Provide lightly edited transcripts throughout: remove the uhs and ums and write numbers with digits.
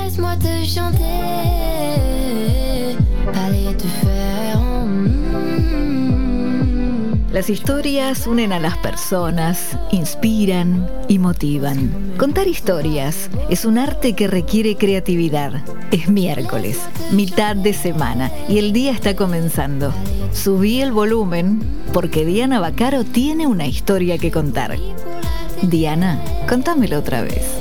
Laisse-moi te chanter, aller te faire. Las historias unen a las personas, inspiran y motivan. Contar historias es un arte que requiere creatividad. Es miércoles, mitad de semana, y el día está comenzando. Subí el volumen porque Diana Baccaro tiene una historia que contar. Diana, contámelo otra vez.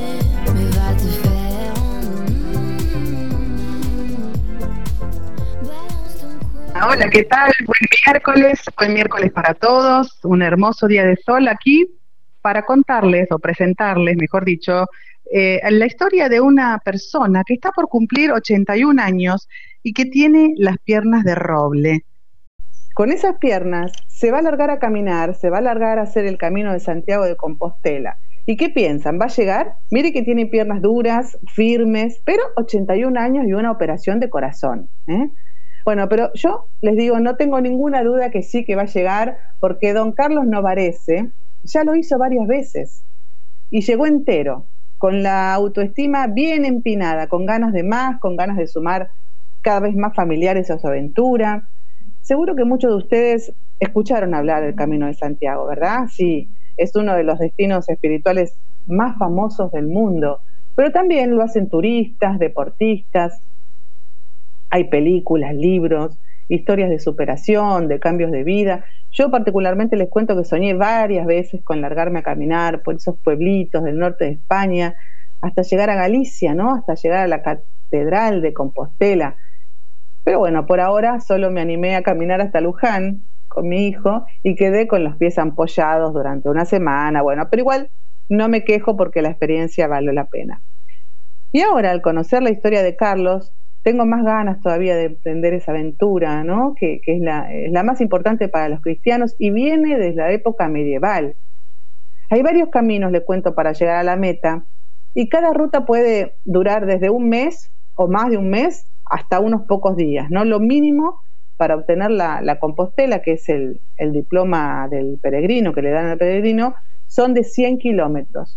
Hola, ¿qué tal? Buen miércoles para todos, un hermoso día de sol aquí para contarles o presentarles, mejor dicho, la historia de una persona que está por cumplir 81 años y que tiene las piernas de roble. Con esas piernas se va a largar a caminar, se va a largar a hacer el camino de Santiago de Compostela. ¿Y qué piensan? ¿Va a llegar? Mire que tiene piernas duras, firmes, pero 81 años y una operación de corazón, ¿eh? Bueno, pero yo les digo, no tengo ninguna duda que sí que va a llegar, porque don Carlos Novarese ya lo hizo varias veces y llegó entero, con la autoestima bien empinada, con ganas de más, con ganas de sumar cada vez más familiares a su aventura. Seguro que muchos de ustedes escucharon hablar del Camino de Santiago, ¿verdad? Sí, es uno de los destinos espirituales más famosos del mundo, pero también lo hacen turistas, deportistas. Hay películas, libros, historias de superación, de cambios de vida. Yo particularmente les cuento que soñé varias veces con largarme a caminar por esos pueblitos del norte de España, hasta llegar a Galicia, ¿no? Hasta llegar a la Catedral de Compostela. Pero bueno, por ahora solo me animé a caminar hasta Luján con mi hijo y quedé con los pies ampollados durante una semana. Bueno, pero igual no me quejo porque la experiencia valió la pena. Y ahora, al conocer la historia de Carlos, tengo más ganas todavía de emprender esa aventura, ¿no? Que es la más importante para los cristianos y viene desde la época medieval. Hay varios caminos, le cuento, para llegar a la meta, y cada ruta puede durar desde un mes o más de un mes hasta unos pocos días, ¿no? Lo mínimo para obtener la Compostela, que es el diploma del peregrino que le dan al peregrino, son de 100 kilómetros.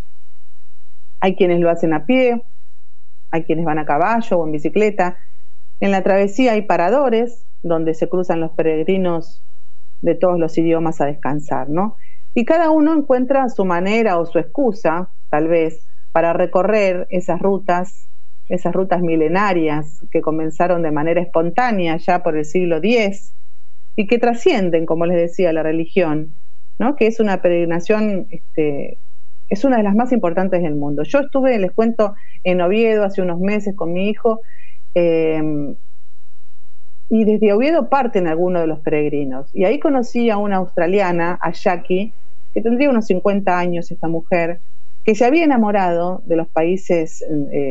Hay quienes lo hacen a pie, hay quienes van a caballo o en bicicleta. En la travesía hay paradores donde se cruzan los peregrinos de todos los idiomas a descansar, ¿no? Y cada uno encuentra su manera o su excusa, tal vez, para recorrer esas rutas milenarias que comenzaron de manera espontánea ya por el siglo X y que trascienden, como les decía, la religión, ¿no? Que es una peregrinación, es una de las más importantes del mundo. Yo estuve, les cuento, en Oviedo hace unos meses con mi hijo, y desde Oviedo parten algunos de los peregrinos. Y ahí conocí a una australiana, a Jackie, que tendría unos 50 años esta mujer, que se había enamorado de los países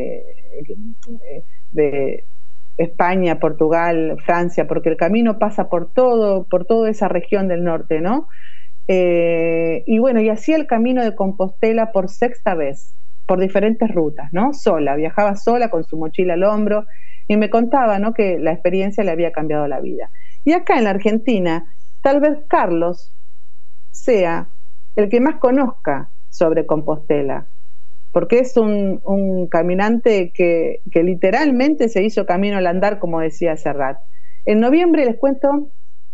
de España, Portugal, Francia, porque el camino pasa por toda esa región del norte, ¿no? Y bueno, y hacía el camino de Compostela por sexta vez, por diferentes rutas, ¿no? Sola, viajaba sola con su mochila al hombro y me contaba, ¿no?, que la experiencia le había cambiado la vida. Y acá en la Argentina, tal vez Carlos sea el que más conozca sobre Compostela, porque es un caminante que literalmente se hizo camino al andar, como decía Serrat. En noviembre, les cuento,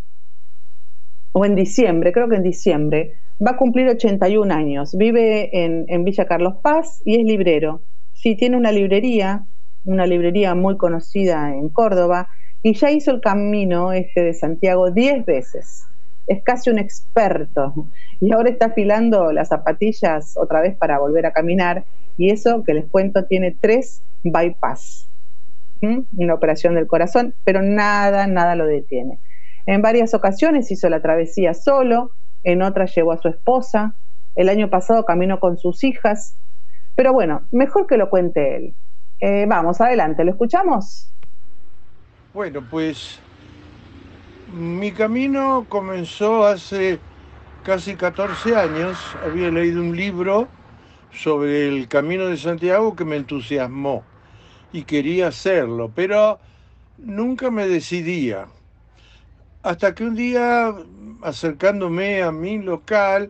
o en diciembre, creo que en diciembre, va a cumplir 81 años, vive en Villa Carlos Paz y es librero. Sí, tiene una librería muy conocida en Córdoba, y ya hizo el camino de Santiago 10 veces. Es casi un experto, y ahora está afilando las zapatillas otra vez para volver a caminar, y eso que les cuento tiene 3 bypass, una operación del corazón, pero nada lo detiene. En varias ocasiones hizo la travesía solo, en otras llevó a su esposa, el año pasado caminó con sus hijas, pero bueno, mejor que lo cuente él. Vamos, adelante, ¿lo escuchamos? Bueno, pues mi camino comenzó hace casi 14 años. Había leído un libro sobre el Camino de Santiago que me entusiasmó y quería hacerlo, pero nunca me decidía. Hasta que un día, acercándome a mi local,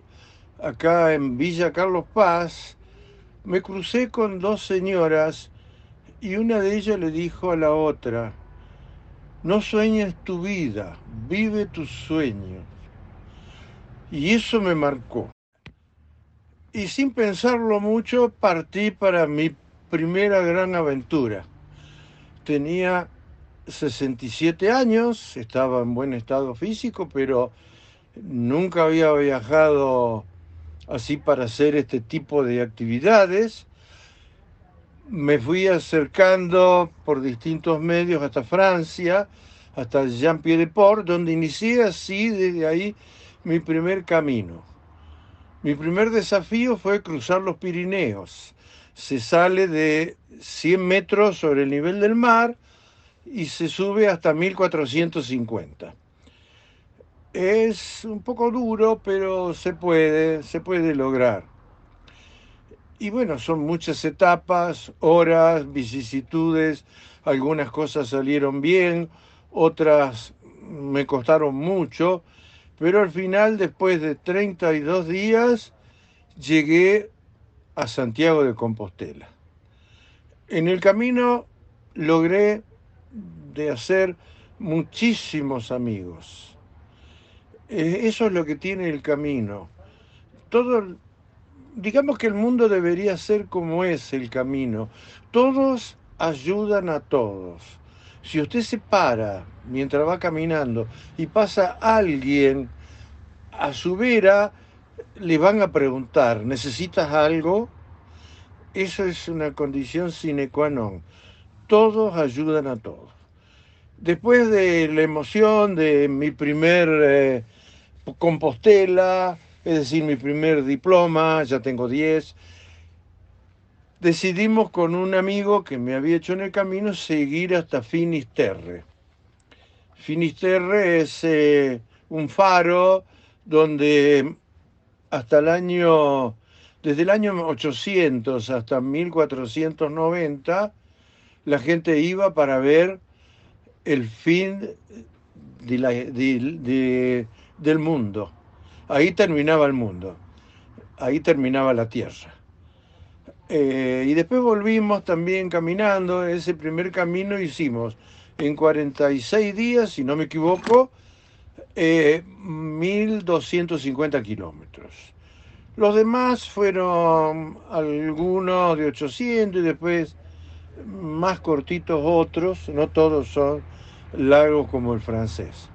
acá en Villa Carlos Paz, me crucé con 2 señoras y una de ellas le dijo a la otra: no sueñes tu vida, vive tus sueños. Y eso me marcó. Y sin pensarlo mucho, partí para mi primera gran aventura. Tenía 67 años, estaba en buen estado físico, pero nunca había viajado así para hacer este tipo de actividades. Me fui acercando por distintos medios hasta Francia, hasta Jean-Pied-de-Port, donde inicié así desde ahí mi primer camino. Mi primer desafío fue cruzar los Pirineos. Se sale de 100 metros sobre el nivel del mar y se sube hasta 1450. Es un poco duro, pero se puede lograr. Y bueno, son muchas etapas, horas, vicisitudes, algunas cosas salieron bien, otras me costaron mucho, pero al final, después de 32 días, llegué a Santiago de Compostela. En el camino logré de hacer muchísimos amigos. Eso es lo que tiene el camino. Digamos que el mundo debería ser como es el camino. Todos ayudan a todos. Si usted se para mientras va caminando y pasa alguien a su vera, le van a preguntar: ¿necesitas algo? Eso es una condición sine qua non. Todos ayudan a todos. Después de la emoción de mi primer Compostela, es decir, mi primer diploma, ya tengo 10, decidimos con un amigo que me había hecho en el camino seguir hasta Finisterre. Finisterre es un faro donde desde el año 800 hasta 1490, la gente iba para ver el fin del mundo. Ahí terminaba el mundo, ahí terminaba la tierra. Y después volvimos también caminando. Ese primer camino hicimos en 46 días, si no me equivoco, 1.250 kilómetros. Los demás fueron algunos de 800 y después más cortitos otros, no todos son largos como el francés.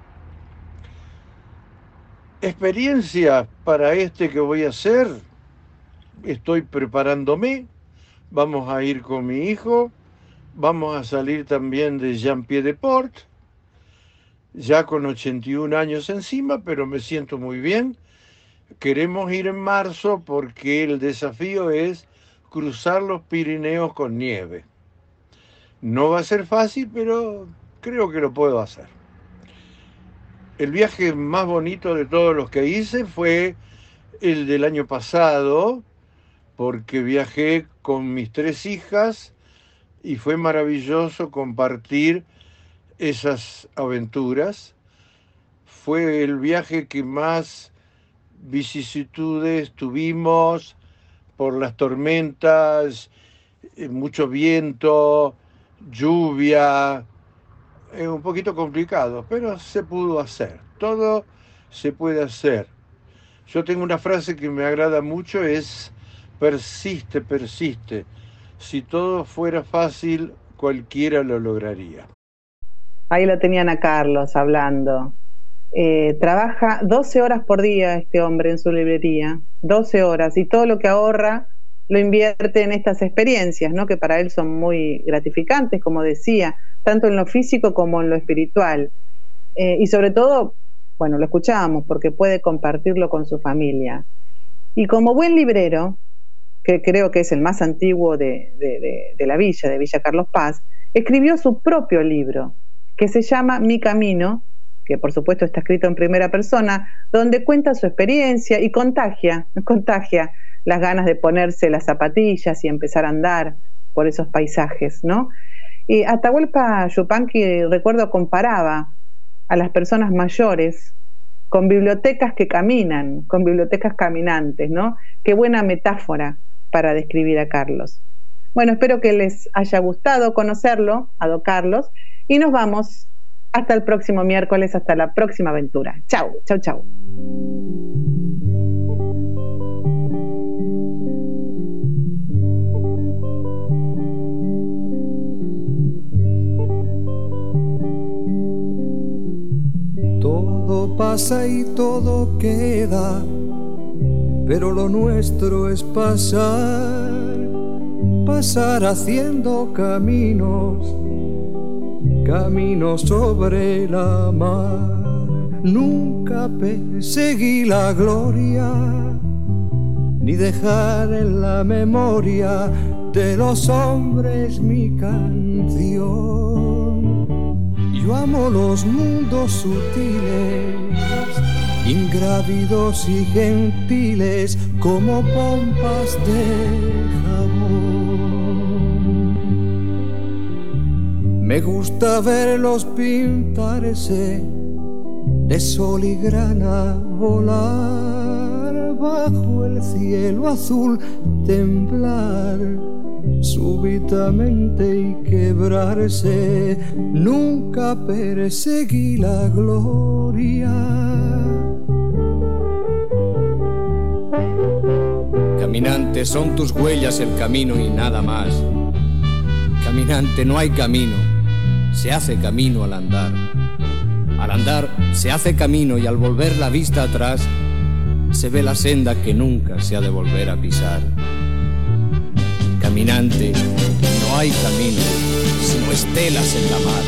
Experiencia para este que voy a hacer, estoy preparándome, vamos a ir con mi hijo, vamos a salir también de Jean-Pied-de-Port, ya con 81 años encima, pero me siento muy bien. Queremos ir en marzo porque el desafío es cruzar los Pirineos con nieve. No va a ser fácil, pero creo que lo puedo hacer. El viaje más bonito de todos los que hice fue el del año pasado, porque viajé con mis 3 hijas y fue maravilloso compartir esas aventuras. Fue el viaje que más vicisitudes tuvimos por las tormentas, mucho viento, lluvia, un poquito complicado, pero se pudo hacer. Todo se puede hacer. Yo tengo una frase que me agrada mucho, es: persiste, persiste. Si todo fuera fácil, cualquiera lo lograría. Ahí lo tenían a Carlos hablando. Trabaja 12 horas por día este hombre en su librería, 12 horas, y todo lo que ahorra lo invierte en estas experiencias, ¿no? Que para él son muy gratificantes, como decía, tanto en lo físico como en lo espiritual. Y sobre todo, bueno, lo escuchábamos porque puede compartirlo con su familia. Y como buen librero, que creo que es el más antiguo de la villa, de Villa Carlos Paz, escribió su propio libro, que se llama Mi Camino, que por supuesto está escrito en primera persona, donde cuenta su experiencia y contagia las ganas de ponerse las zapatillas y empezar a andar por esos paisajes, ¿no? Y Atahualpa Yupanqui, recuerdo, comparaba a las personas mayores con bibliotecas que caminan, con bibliotecas caminantes, ¿no? Qué buena metáfora para describir a Carlos. Bueno, espero que les haya gustado conocerlo, a don Carlos, y nos vamos hasta el próximo miércoles, hasta la próxima aventura. Chau, chau, chau. Todo pasa y todo queda, pero lo nuestro es pasar haciendo caminos sobre la mar. Nunca perseguí la gloria, ni dejar en la memoria de los hombres mi canción. Yo amo los mundos sutiles, ingrávidos y gentiles, como pompas de jabón. Me gusta verlos pintarse de sol y grana, volar bajo el cielo azul, temblar súbitamente y quebrarse. Nunca perseguí la gloria. Caminante, son tus huellas el camino y nada más. Caminante, no hay camino, se hace camino al andar. Al andar se hace camino y al volver la vista atrás se ve la senda que nunca se ha de volver a pisar. Caminante, no hay camino, sino estelas en la mar.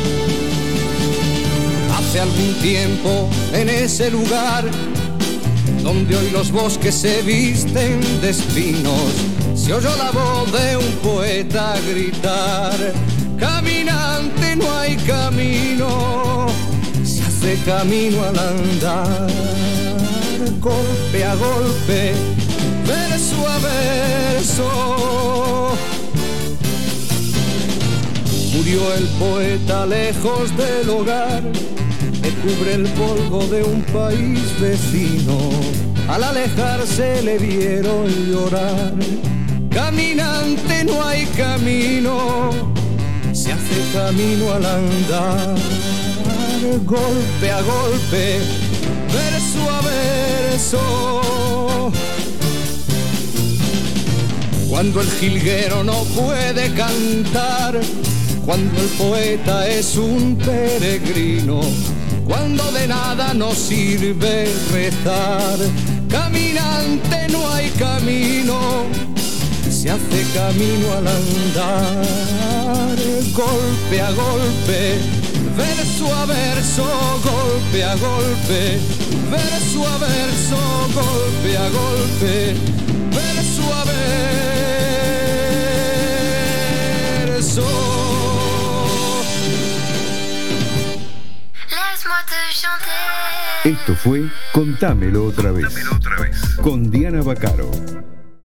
Hace algún tiempo en ese lugar donde hoy los bosques se visten de espinos, se oyó la voz de un poeta gritar: caminante, no hay camino, se hace camino al andar. Golpe a golpe, verso a verso, murió el poeta lejos del hogar, que cubre el polvo de un país vecino. Al alejarse le vieron llorar. Caminante, no hay camino, se hace camino al andar. Golpe a golpe, verso a verso. Cuando el jilguero no puede cantar, cuando el poeta es un peregrino, cuando de nada nos sirve rezar. Caminante, no hay camino, se hace camino al andar. Golpe a golpe, verso a verso, golpe a golpe, verso a verso, golpe a golpe, verso a verso. Esto fue Contámelo otra vez, con Diana Vaccaro.